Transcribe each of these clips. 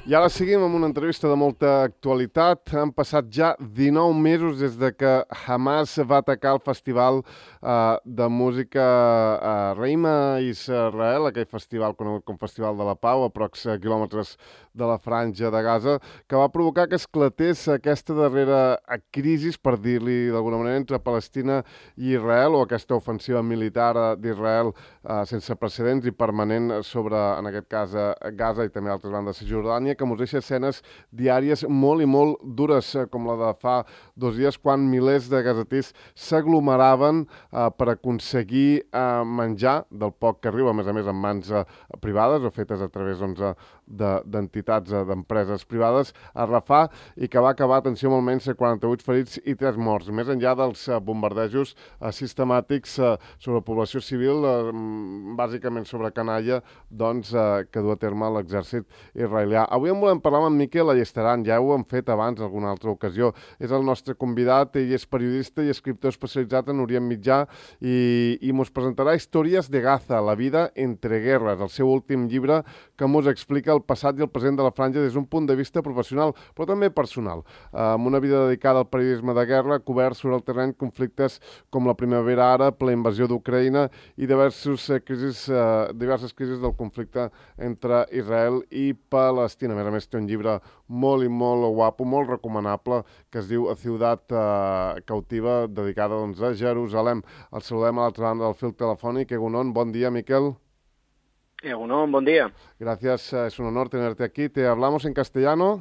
I ara seguim amb una entrevista de molta actualitat. Han passat ja 19 mesos des de que Hamas va atacar el festival de música Reima Israel, aquell festival conegut com Festival de la Pau, a pocs quilòmetres de la Franja de Gaza, que va provocar que esclatés aquesta darrera crisi, per dir-li d'alguna manera, entre Palestina i Israel, o aquesta ofensiva militar d'Israel sense precedents i permanent sobre, en aquest cas, Gaza i també altres bandes de Jordània, que mos deixa escenes diàries molt i molt dures, com la de fa 2 dies, quan milers de gasatís s'aglomeraven per aconseguir menjar del poc que arriba, a més en mans privades o fetes a través d'entitats, d'empreses privades, a Rafah, i que va acabar, atenció, amb almenys 48 ferits i 3 morts. Més enllà dels bombardejos sistemàtics sobre població civil, bàsicament sobre canalla, doncs, que du a terme l'exèrcit israelià. Avui en volem parlar amb Miquel Allestaran, ja ho hem fet abans en alguna altra ocasió. És el nostre convidat, ell és periodista i escriptor especialitzat en Orient Mitjà i mos presentarà Històries de Gaza, la vida entre guerres, el seu últim llibre que mos explica el passat i el present de la Franja des d'un punt de vista professional, però també personal. Amb una vida dedicada al periodisme de guerra, cobert sobre el terreny conflictes com la Primavera Àrab, la invasió d'Ucraïna i diverses crisis del conflicte entre Israel i Palestina. A més, té un llibre molt i molt guapo, molt recomanable, que es diu A Ciutat Cautiva, dedicada doncs, a Jerusalem. El saludem a l'altra banda del fil telefònic. Egunon, bon dia, Miquel. Egunon, buen día. Gracias, es un honor tenerte aquí. ¿Te hablamos en castellano?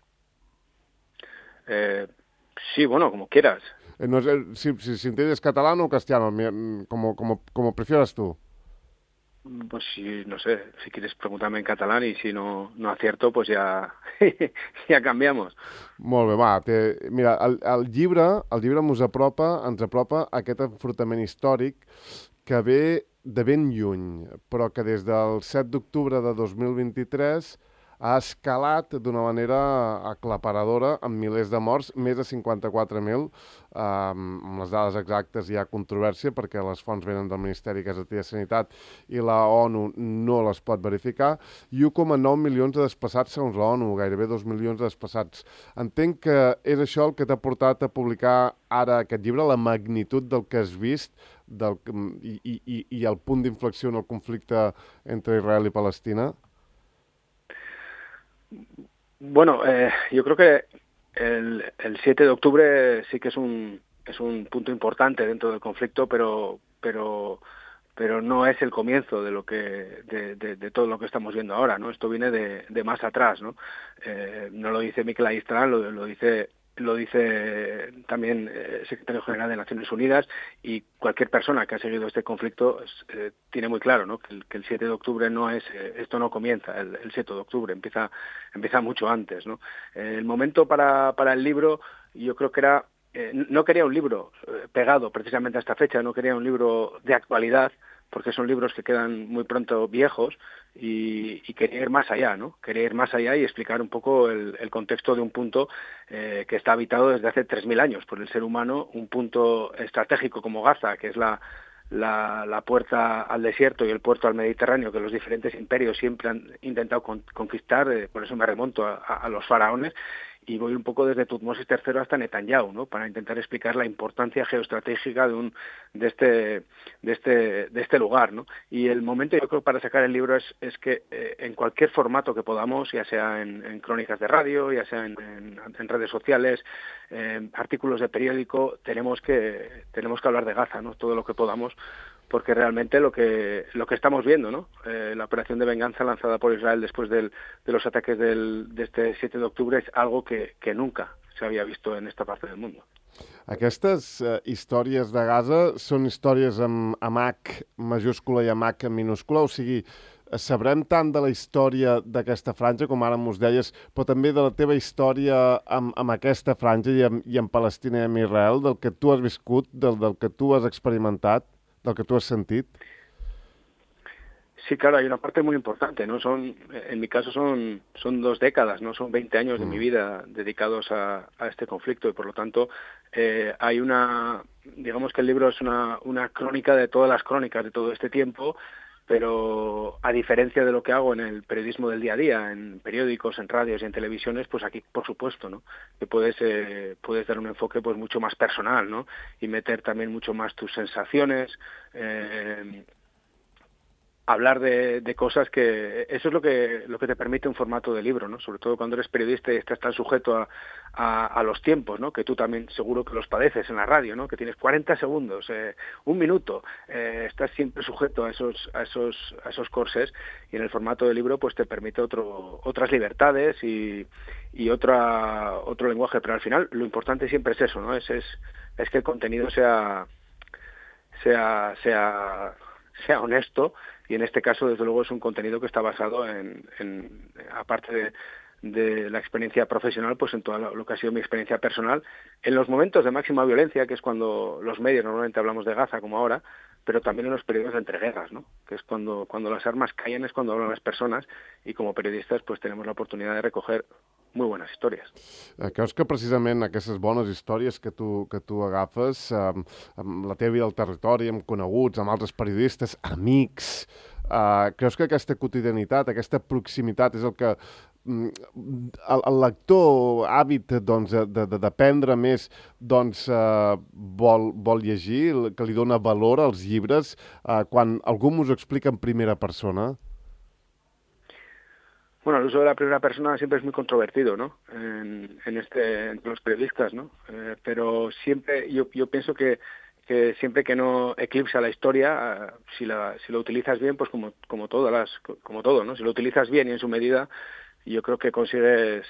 Sí, bueno, como quieras. No sé, si entiendes catalán o castellano, como prefieras tú. Pues sí, no sé, si quieres preguntarme en catalán y si no acierto, pues ya, ja canviamos. Molt bé, va. Mira, el llibre ens apropa a aquest enfrontament històric que ve de ben lluny, però que des del 7 d'octubre de 2023 ha escalat d'una manera aclaparadora amb milers de morts, més de 54.000. Amb les dades exactes hi ha controvèrsia perquè les fonts venen del Ministeri de Sanitat i la ONU no les pot verificar. I 1,9 milions de desplaçats segons la ONU, gairebé 2 milions de desplaçats. Entenc que és això el que t'ha portat a publicar ara aquest llibre, la magnitud del que has vist i el punt d'inflexió en el conflicte entre Israel i Palestina. Bueno, yo creo que el 7 de octubre sí que es un punto importante dentro del conflicto, pero no es el comienzo de lo que de todo lo que estamos viendo ahora, ¿no? Esto viene de más atrás, ¿no? No lo dice Miquel Allestaran, lo dice también el secretario general de Naciones Unidas, y cualquier persona que ha seguido este conflicto tiene muy claro, ¿no? que el 7 de octubre no es, esto no comienza el 7 de octubre, empieza mucho antes, ¿no? El momento para el libro, yo creo que era, no quería un libro pegado precisamente a esta fecha, no quería un libro de actualidad, porque son libros que quedan muy pronto viejos, y quería ir más allá, ¿no? Quería ir más allá y explicar un poco el contexto de un punto que está habitado desde hace 3.000 años por el ser humano, un punto estratégico como Gaza, que es la puerta al desierto y el puerto al Mediterráneo, que los diferentes imperios siempre han intentado conquistar, por eso me remonto a los faraones, y voy un poco desde Tutmosis III hasta Netanyahu, ¿no? Para intentar explicar la importancia geoestratégica de este lugar, ¿no? Y el momento, yo creo, para sacar el libro es que en cualquier formato que podamos, ya sea en crónicas de radio, ya sea en redes sociales, artículos de periódico, tenemos que hablar de Gaza, ¿no? Todo lo que podamos, porque realmente lo que estamos viendo, ¿no? La operación de venganza lanzada por Israel después de los ataques de este 7 de octubre es algo que nunca se había visto en esta parte del mundo. Aquestes històries de Gaza són històries amb H majúscula i amb H minúscula, o sigui, sabrem tant de la història d'aquesta franja, com ara mos deies, però també de la teva història amb aquesta franja i amb Palestina i amb Israel, del que tu has viscut, del que tu has experimentat, del que tu has sentit? Sí, claro, hay una parte muy importante, ¿no? En mi caso son 2 décadas, ¿no? Son 20 años de mi vida dedicados a este conflicto, y por lo tanto hay digamos que el libro es una crónica de todas las crónicas de todo este tiempo, pero a diferencia de lo que hago en el periodismo del día a día, en periódicos, en radios y en televisiones, pues aquí, por supuesto, ¿no? Que puedes dar un enfoque pues mucho más personal, ¿no? Y meter también mucho más tus sensaciones, hablar de cosas que eso es lo que te permite un formato de libro, ¿no? Sobre todo cuando eres periodista y estás tan sujeto a los tiempos, ¿no? Que tú también seguro que los padeces en la radio, ¿no? Que tienes 40 segundos, un minuto, estás siempre sujeto a esos corsés, y en el formato de libro pues te permite otras libertades y otro lenguaje, pero al final lo importante siempre es eso, ¿no? Es que el contenido sea honesto, y en este caso desde luego es un contenido que está basado en aparte de la experiencia profesional, pues en todo lo que ha sido mi experiencia personal en los momentos de máxima violencia, que es cuando los medios normalmente hablamos de Gaza como ahora, pero también en los periodos de entreguerras, ¿no? Que es cuando las armas callan, es cuando hablan las personas, y como periodistas pues tenemos la oportunidad de recoger muy buenas historias. Creus que precisament aquestes bones històries que tu agafes amb la teva vida al territori, amb coneguts, amb altres periodistes, amics, creus que aquesta quotidianitat, aquesta proximitat és el que el lector hàbit doncs, d'aprendre més doncs, vol llegir, que li dona valor als llibres quan algú us ho explica en primera persona? Bueno, el uso de la primera persona siempre es muy controvertido, ¿no? Entre los periodistas, ¿no? Pero siempre, yo pienso que siempre que no eclipsa la historia, si lo utilizas bien, pues como todo, ¿no? Si lo utilizas bien y en su medida, yo creo que consigues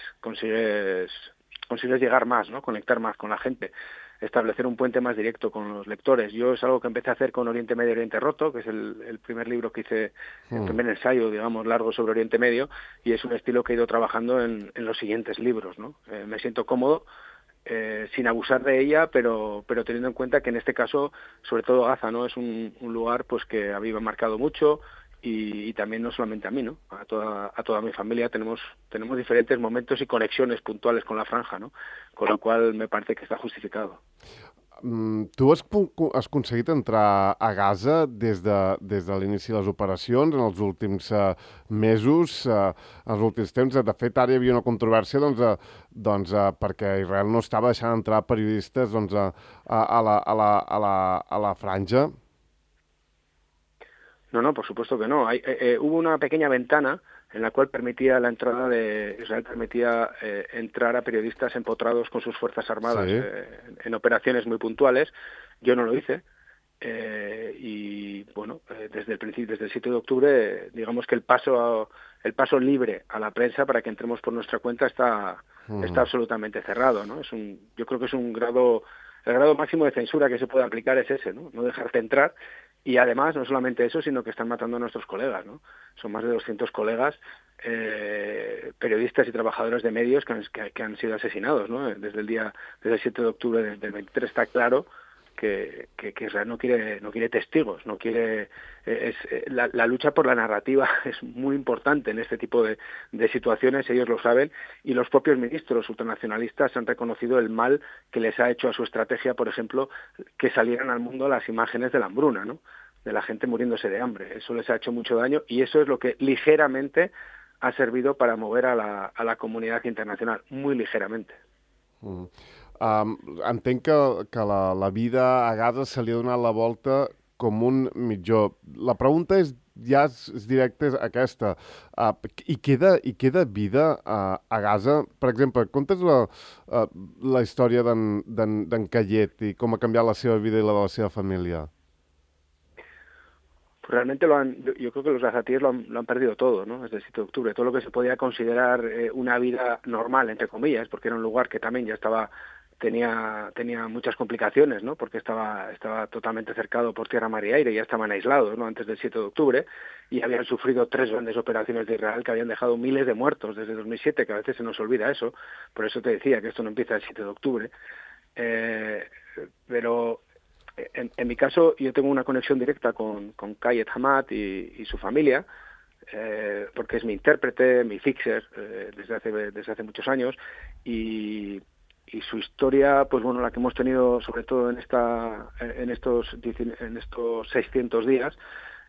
llegar más, ¿no? Conectar más con la gente, establecer un puente más directo con los lectores. Yo es algo que empecé a hacer con Oriente Medio, Oriente Roto, que es el primer libro que hice, el primer ensayo, digamos, largo sobre Oriente Medio, y es un estilo que he ido trabajando en los siguientes libros, ¿no? Me siento cómodo, sin abusar de ella, pero teniendo en cuenta que en este caso, sobre todo Gaza, ¿no? Es un lugar pues que a mí me ha marcado mucho, y también no solamente a mí, ¿no? A toda mi familia tenemos diferentes momentos y conexiones puntuales con la franja, ¿no? Con lo cual me parece que está justificado. Tu has aconseguit entrar a Gaza des de l'inici de les operacions, en els últims mesos, en els últims temps. De fet, ara hi havia una controvèrsia perquè Israel no estava deixant entrar periodistes a la franja. No, por supuesto que no. Hubo una pequeña ventana en la cual permitía la entrada Israel permitía entrar a periodistas empotrados con sus fuerzas armadas, sí, en operaciones muy puntuales. Yo no lo hice, y bueno, desde el 7 de octubre, digamos que el paso libre a la prensa para que entremos por nuestra cuenta está absolutamente cerrado, ¿no? Yo creo que es el grado máximo de censura que se puede aplicar es ese, ¿no? No dejarte entrar. Y además, no solamente eso, sino que están matando a nuestros colegas, ¿no? Son más de 200 colegas, periodistas y trabajadores de medios que han sido asesinados, ¿no? Desde el 7 de octubre del 23 está claro que Israel no quiere testigos, no quiere... la lucha por la narrativa es muy importante en este tipo de situaciones, ellos lo saben, y los propios ministros ultranacionalistas han reconocido el mal que les ha hecho a su estrategia, por ejemplo, que salieran al mundo las imágenes de la hambruna, ¿no? De la gente muriéndose de hambre. Eso les ha hecho mucho daño, y eso es lo que ligeramente ha servido para mover a la comunidad internacional, muy ligeramente. Entenc que la vida a Gaza se li ha donat la volta com un mitjó. La pregunta és directa, és aquesta. Hi queda vida a Gaza? Per exemple, contes la història d'en Kayet i com ha canviat la seva vida i la de la seva família? Pues realmente yo creo que los gazatíes lo han perdido todo, ¿no? Desde el 7 de octubre. Todo lo que se podía considerar una vida normal, entre comillas, porque era un lugar que también ya tenía muchas complicaciones, ¿no? Porque estaba totalmente cercado por tierra, mar y aire, ya estaban aislados, ¿no? Antes del 7 de octubre, y habían sufrido 3 grandes operaciones de Israel que habían dejado miles de muertos desde 2007, que a veces se nos olvida eso. Por eso te decía que esto no empieza el 7 de octubre. Pero en mi caso, yo tengo una conexión directa con Kayet Hamad y su familia, porque es mi intérprete, mi fixer, desde hace muchos años, y su historia, pues bueno, la que hemos tenido sobre todo en estos 600 días,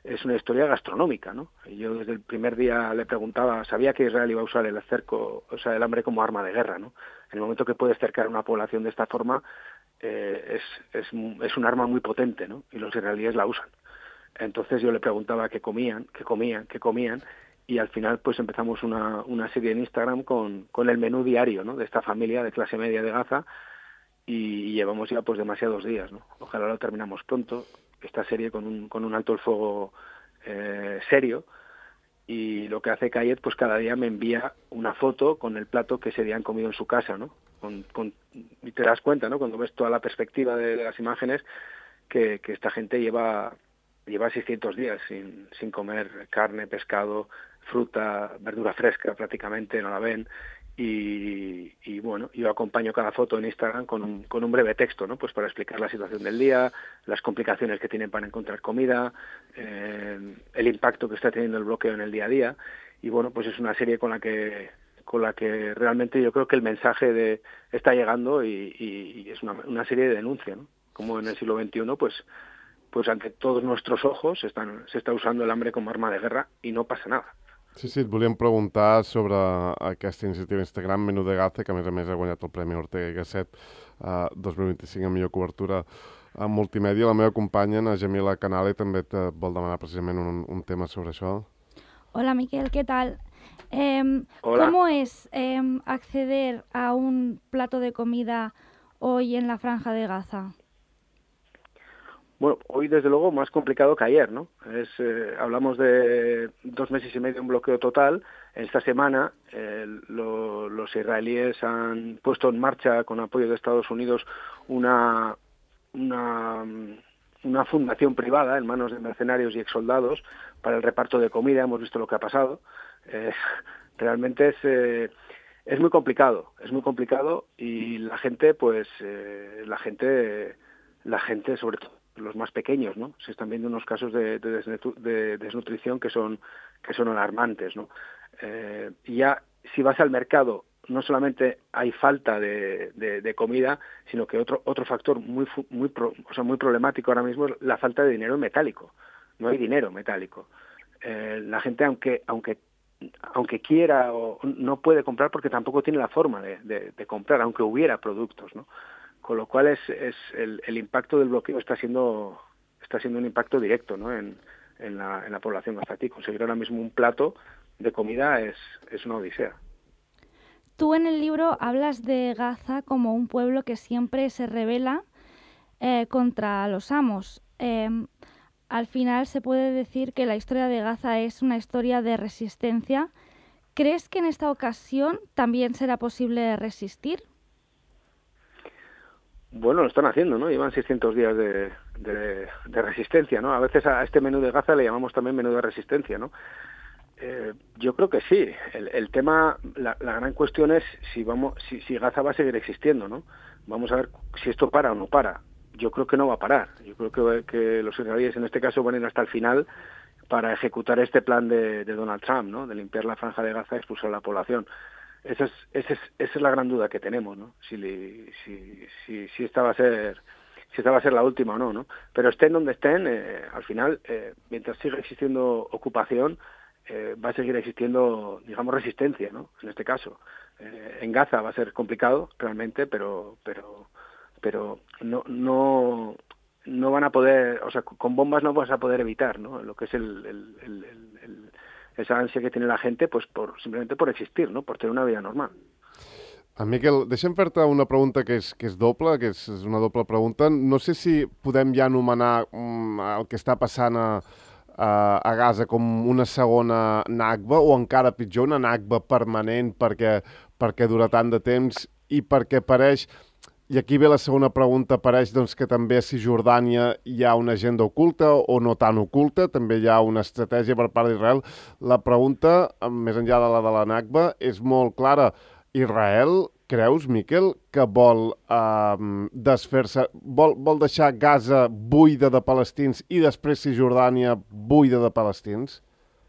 es una historia gastronómica, ¿no? Y yo desde el primer día le preguntaba, sabía que Israel iba a usar el cerco, o sea, el hambre como arma de guerra, ¿no? En el momento que puedes cercar una población de esta forma, es un arma muy potente, ¿no? Y los israelíes la usan. Entonces yo le preguntaba qué comían, y al final pues empezamos una serie en Instagram con el menú diario, ¿no? De esta familia de clase media de Gaza, y llevamos ya pues demasiados días, ¿no? Ojalá lo terminamos pronto, esta serie con un alto el fuego serio, y lo que hace Kayet pues cada día me envía una foto con el plato que ese día han comido en su casa, ¿no? Y te das cuenta, ¿no? Cuando ves toda la perspectiva de las imágenes que esta gente lleva 600 días sin comer carne, pescado, fruta, verdura fresca prácticamente, no la ven. Y bueno, yo acompaño cada foto en Instagram con un breve texto, ¿no? Pues para explicar la situación del día, las complicaciones que tienen para encontrar comida, el impacto que está teniendo el bloqueo en el día a día. Y bueno, pues es una serie con la que realmente yo creo que el mensaje está llegando, y es una serie de denuncia, ¿no? Como en el siglo XXI, pues ante todos nuestros ojos se está usando el hambre como arma de guerra i no passa nada. Sí, et volíem preguntar sobre aquesta iniciativa Instagram, Menú de Gaza, que a més ha guanyat el Premi Ortega y Gasset 2025 en millor cobertura en multimèdia. La meva companya, na Jamila Canale, també et vol demanar precisament un tema sobre això. Hola, Miquel, ¿qué tal? Hola. ¿Cómo es acceder a un plato de comida hoy en la Franja de Gaza? Bueno, hoy desde luego más complicado que ayer, ¿no? Hablamos de 2 meses y medio de un bloqueo total. Esta semana los israelíes han puesto en marcha, con apoyo de Estados Unidos, una fundación privada en manos de mercenarios y exsoldados para el reparto de comida. Hemos visto lo que ha pasado. Realmente es muy complicado, y la gente, sobre todo los más pequeños, ¿no? Se están viendo unos casos de desnutrición que son alarmantes, ¿no? Y ya si vas al mercado, no solamente hay falta de comida, sino que otro factor muy problemático ahora mismo es la falta de dinero metálico. No hay dinero metálico. La gente, aunque quiera, no puede comprar porque tampoco tiene la forma de comprar, aunque hubiera productos, ¿no? Con lo cual el impacto del bloqueo está siendo un impacto directo, ¿no? en la población gazatí. Conseguir ahora mismo un plato de comida es una odisea. Tú en el libro hablas de Gaza como un pueblo que siempre se rebela contra los amos. Al final se puede decir que la historia de Gaza es una historia de resistencia. ¿Crees que en esta ocasión también será posible resistir? Bueno, lo están haciendo, ¿no? Llevan 600 días de resistencia, ¿no? A veces a este menú de Gaza le llamamos también menú de resistencia, ¿no? Yo creo que sí. El tema, la gran cuestión es si Gaza va a seguir existiendo, ¿no? Vamos a ver si esto para o no para. Yo creo que no va a parar. Yo creo que los israelíes en este caso van a ir hasta el final para ejecutar este plan de Donald Trump, ¿no? De limpiar la franja de Gaza y expulsar a la población. Esa es la gran duda que tenemos, ¿no? Si esta va a ser la última o no, ¿no? Pero estén donde estén, al final, mientras siga existiendo ocupación, va a seguir existiendo, digamos, resistencia, ¿no? En este caso, en Gaza va a ser complicado realmente, pero no van a poder, o sea, con bombas no vas a poder evitar, ¿no? Lo que es esa ansia que tiene la gente, pues simplemente por existir, ¿no? Por tener una vida normal. Miquel, deixa'm fer-te una pregunta que és doble, que és una doble pregunta. No sé si podem ja anomenar el que està passant a Gaza com una segona Nakba, o encara pitjor, una Nakba permanent perquè dura tant de temps i perquè pareix, i aquí ve la segona pregunta, pareix doncs, que també a Cisjordània hi ha una agenda oculta o no tan oculta, també hi ha una estratègia per part d'Israel. La pregunta, més enllà de la Nakba, és molt clara. Israel, creus, Miquel, que vol desfer-se, vol deixar Gaza buida de palestins i després Cisjordània buida de palestins?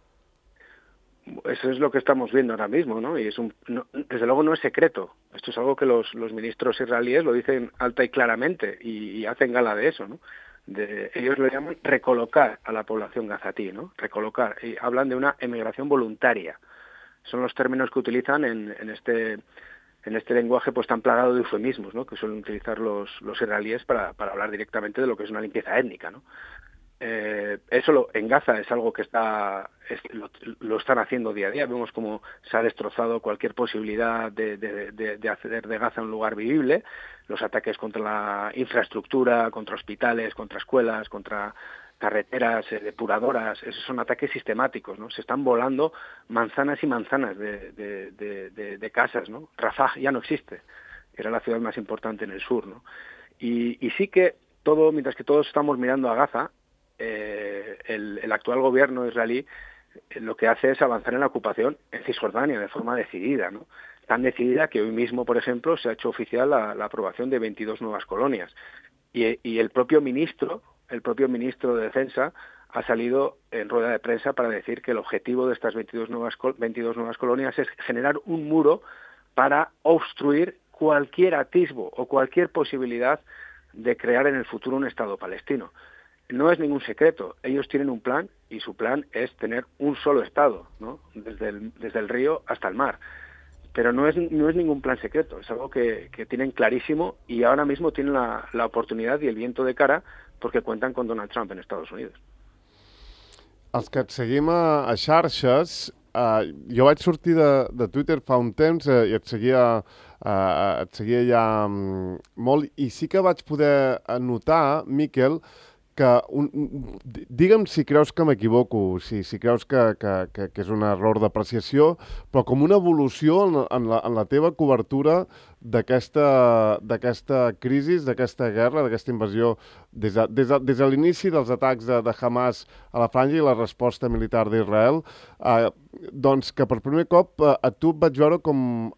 Eso es lo que estamos viendo ahora mismo, ¿no? Y desde luego no es secreto. Esto es algo que los ministros israelíes lo dicen alta y claramente y hacen gala de eso, ¿no? ellos lo llaman recolocar a la población gazatí, ¿no? Recolocar, y hablan de una emigración voluntaria. Son los términos que utilizan en este lenguaje pues tan plagado de eufemismos, ¿no? Que suelen utilizar los israelíes para hablar directamente de lo que es una limpieza étnica, ¿no? Eso en Gaza es algo que lo están haciendo día a día. Vemos cómo se ha destrozado cualquier posibilidad de hacer de Gaza un lugar vivible. Los ataques contra la infraestructura, contra hospitales, contra escuelas, contra carreteras, depuradoras, esos son ataques sistemáticos, ¿no? Se están volando manzanas y manzanas de casas, ¿no? Rafah ya no existe, era la ciudad más importante en el sur, ¿no? Y sí que mientras que todos estamos mirando a Gaza, el actual gobierno israelí lo que hace es avanzar en la ocupación en Cisjordania de forma decidida, ¿no? Tan decidida que hoy mismo, por ejemplo, se ha hecho oficial la aprobación de 22 nuevas colonias. Y el propio ministro de Defensa ha salido en rueda de prensa para decir que el objetivo de estas 22 nuevas colonias es generar un muro para obstruir cualquier atisbo o cualquier posibilidad de crear en el futuro un Estado palestino. No es ningún secreto, ellos tienen un plan y su plan es tener un solo Estado, ¿no? Desde el río hasta el mar. Pero no es ningún plan secreto, es algo que tienen clarísimo y ahora mismo tienen la oportunidad y el viento de cara perquè cuenten con Donald Trump en Estats Units. Els que et seguim a xarxes, jo vaig sortir de Twitter fa un temps i et seguia ja molt, i sí que vaig poder notar, Miquel, que digue'm si creus que m'equivoco, si creus que és un error d'apreciació, però com una evolució en la teva cobertura d'aquesta crisi, d'aquesta guerra, d'aquesta invasió, des de l'inici dels atacs de Hamas a la Franja i la resposta militar d'Israel, doncs que per primer cop a tu et vaig veure com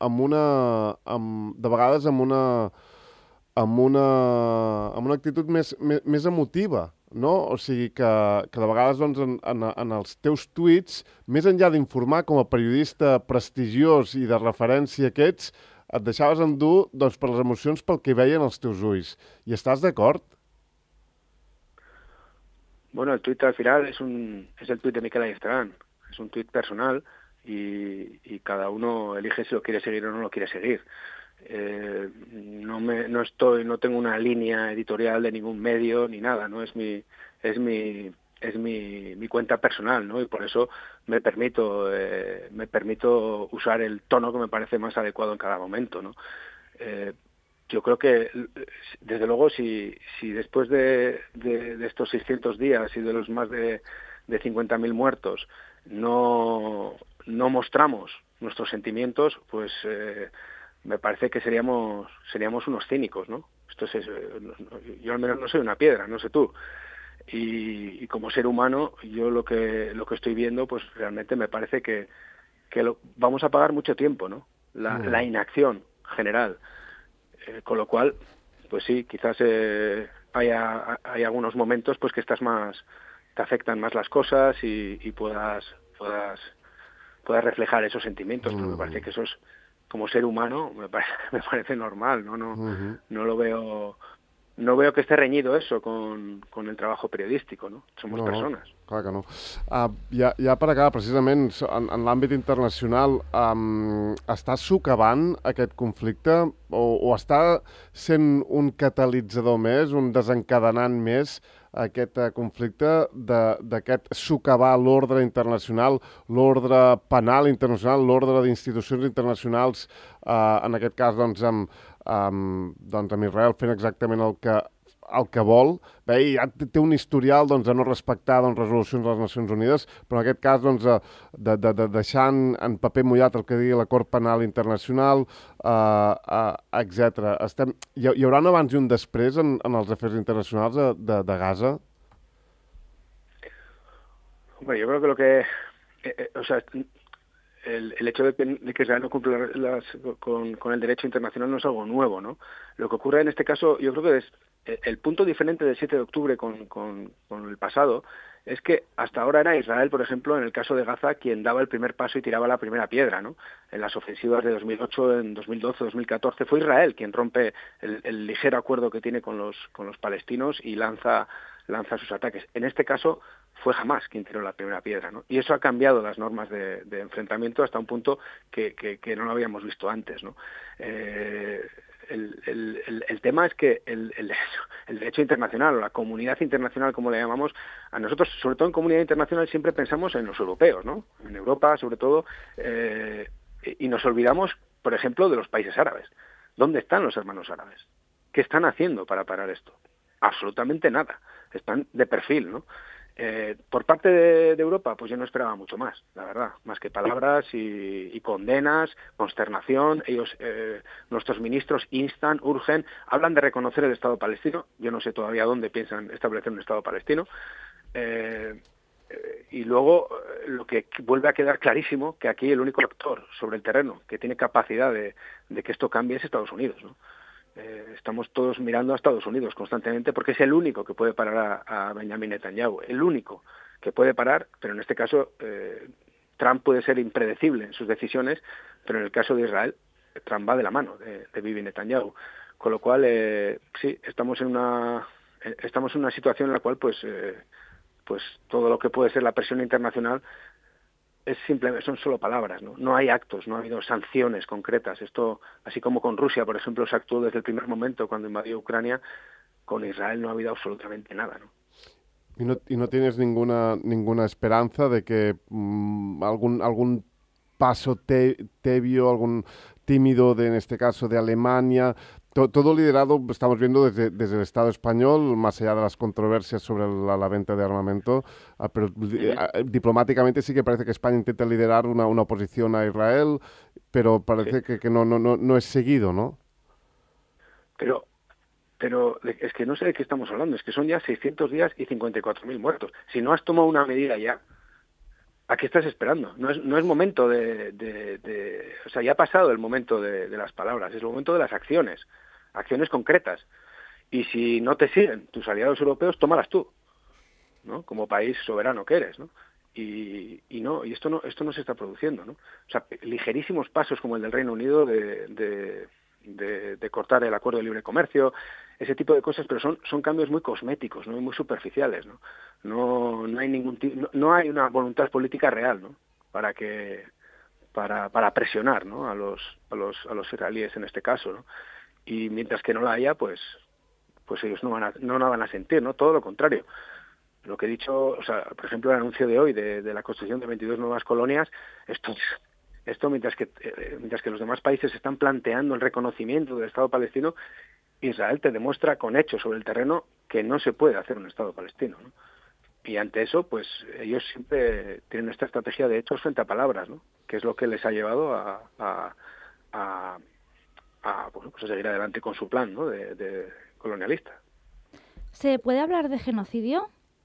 de vegades amb una actitud més emotiva, no? O sigui que de vegades doncs, en els teus tuits, més enllà d'informar com a periodista prestigiós i de referència que ets, et deixaves endur doncs, per les emocions pel que veien els teus ulls. I estàs d'acord? Bueno, el tuit al final es el tuit de Miquel Ayestarán. Es un tuit personal y cada uno elige si lo quiere seguir o no lo quiere seguir. No tengo una línea editorial de ningún medio ni nada, ¿no? Es mi cuenta personal, ¿no? Y por eso me permito usar el tono que me parece más adecuado en cada momento, ¿no? Yo creo que, desde luego, si después de estos 600 días y de los más de 50.000 muertos no mostramos nuestros sentimientos, pues me parece que seríamos unos cínicos, ¿no? Yo al menos no soy una piedra, no sé tú. Y como ser humano, yo lo que estoy viendo, pues realmente me parece que vamos a pagar mucho tiempo, ¿no? La inacción general. Con lo cual, pues sí, quizás hay algunos momentos pues que te afectan más las cosas y puedas reflejar esos sentimientos, pero me parece que eso es, como ser humano, me parece normal, ¿no? No lo veo. No veo que esté reñido eso con el trabajo periodístico, ¿no? Somos persones. Clar que no. Ja per acabar, precisament, en l'àmbit internacional, està socavant aquest conflicte o està sent un catalitzador més, un desencadenant més, aquest conflicte d'aquest socavar l'ordre internacional, l'ordre penal internacional, l'ordre d'institucions internacionals, en aquest cas, doncs, amb Israel fent exactament el que vol. Bé, ja té un historial de no respectar resolucions de les Nacions Unides, però en aquest cas de deixar en paper mullat el que digui la Cort Penal Internacional, etc. Hi haurà un abans i un després en els afers internacionals de Gaza? Bueno, yo creo que el hecho de que Israel no cumple con el derecho internacional no es algo nuevo, ¿no? Lo que ocurre en este caso, yo creo que es el punto diferente del 7 de octubre con el pasado, es que hasta ahora era Israel, por ejemplo, en el caso de Gaza, quien daba el primer paso y tiraba la primera piedra, ¿no? En las ofensivas de 2008, en 2012, 2014, fue Israel quien rompe el ligero acuerdo que tiene con los palestinos y lanza lanza sus ataques. En este caso fue Hamás quien tiró la primera piedra, ¿no? Y eso ha cambiado las normas de enfrentamiento hasta un punto que no lo habíamos visto antes, ¿no? El tema es que el derecho internacional, o la comunidad internacional, como le llamamos, a nosotros, sobre todo en comunidad internacional, siempre pensamos en los europeos, ¿no? En Europa, sobre todo, y nos olvidamos, por ejemplo, de los países árabes. ¿Dónde están los hermanos árabes? ¿Qué están haciendo para parar esto? Absolutamente nada. Están de perfil, ¿no? Por parte de Europa, pues yo no esperaba mucho más, la verdad, más que palabras y condenas, consternación. Ellos, nuestros ministros instan, urgen, hablan de reconocer el Estado palestino. Yo no sé todavía dónde piensan establecer un Estado palestino. Y luego lo que vuelve a quedar clarísimo, que aquí el único actor sobre el terreno que tiene capacidad de que esto cambie es Estados Unidos, ¿no? Estamos todos mirando a Estados Unidos constantemente porque es el único que puede parar a Benjamin Netanyahu, el único que puede parar, pero en este caso Trump puede ser impredecible en sus decisiones, pero en el caso de Israel, Trump va de la mano de Bibi Netanyahu, con lo cual sí, estamos en una situación en la cual pues todo lo que puede ser la presión internacional son solo palabras, ¿no? No hay actos, no ha habido sanciones concretas. Esto, así como con Rusia, por ejemplo, se actuó desde el primer momento cuando invadió Ucrania, con Israel no ha habido absolutamente nada, ¿no? ¿Y no tienes ninguna esperanza de que algún paso tebio, algún tímido, en este caso de Alemania, todo liderado, estamos viendo desde el Estado español, más allá de las controversias sobre la venta de armamento, pero diplomáticamente sí que parece que España intenta liderar una oposición a Israel, pero parece que no es seguido, ¿no? Pero es que no sé de qué estamos hablando, es que son ya 600 días y 54.000 muertos. Si no has tomado una medida ya, ¿a qué estás esperando? No es momento o sea, ya ha pasado el momento de las palabras, es el momento de las acciones concretas. Y si no te siguen tus aliados europeos, tómalas tú, ¿no? Como país soberano que eres, ¿no? Y esto no se está produciendo, ¿no? O sea, ligerísimos pasos como el del Reino Unido de cortar el acuerdo de libre comercio, ese tipo de cosas, pero son cambios muy cosméticos, ¿no? Y muy superficiales, ¿no? No hay una voluntad política real, ¿no? Para presionar, ¿no? a los israelíes en este caso, ¿no? Y mientras que no la haya, pues ellos no la van a sentir, ¿no? Todo lo contrario. Lo que he dicho, o sea, por ejemplo, el anuncio de hoy de la construcción de 22 nuevas colonias, esto mientras que los demás países están planteando el reconocimiento del Estado palestino, Israel te demuestra con hechos sobre el terreno que no se puede hacer un Estado palestino, ¿no? Y ante eso, pues ellos siempre tienen esta estrategia de hechos frente a palabras, ¿no? Que es lo que les ha llevado a seguir adelante con su plan, ¿no? de colonialista. ¿Se puede hablar de genocidio?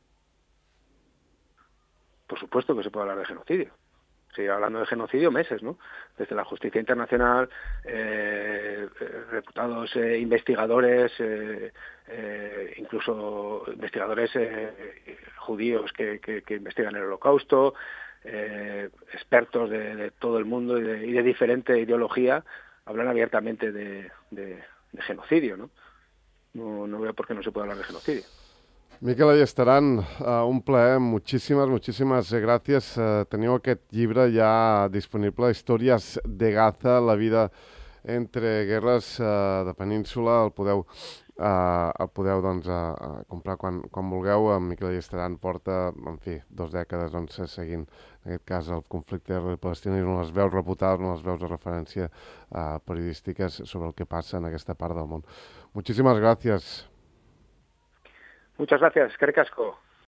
Por supuesto que se puede hablar de genocidio. Sigue hablando de genocidio meses, ¿no? Desde la justicia internacional, reputados investigadores, incluso investigadores judíos que investigan el Holocausto, expertos de todo el mundo y de diferente ideología, hablan abiertamente de genocidio, ¿no? No veo por qué no se puede hablar de genocidio. Miquel Allestaran, un plaer, moltíssimes gràcies. Teniu aquest llibre ja disponible, Històries de Gaza, la vida entre guerres de península. El podeu doncs, comprar quan vulgueu. Miquel Allestaran porta, en fi, 2 dècades doncs, seguint, en aquest cas, el conflicte israeli-palestí, i les veus reputades, les veus de referència periodístiques sobre el que passa en aquesta part del món. Muchísimas gracias. Muchas gracias, eskerrik asko.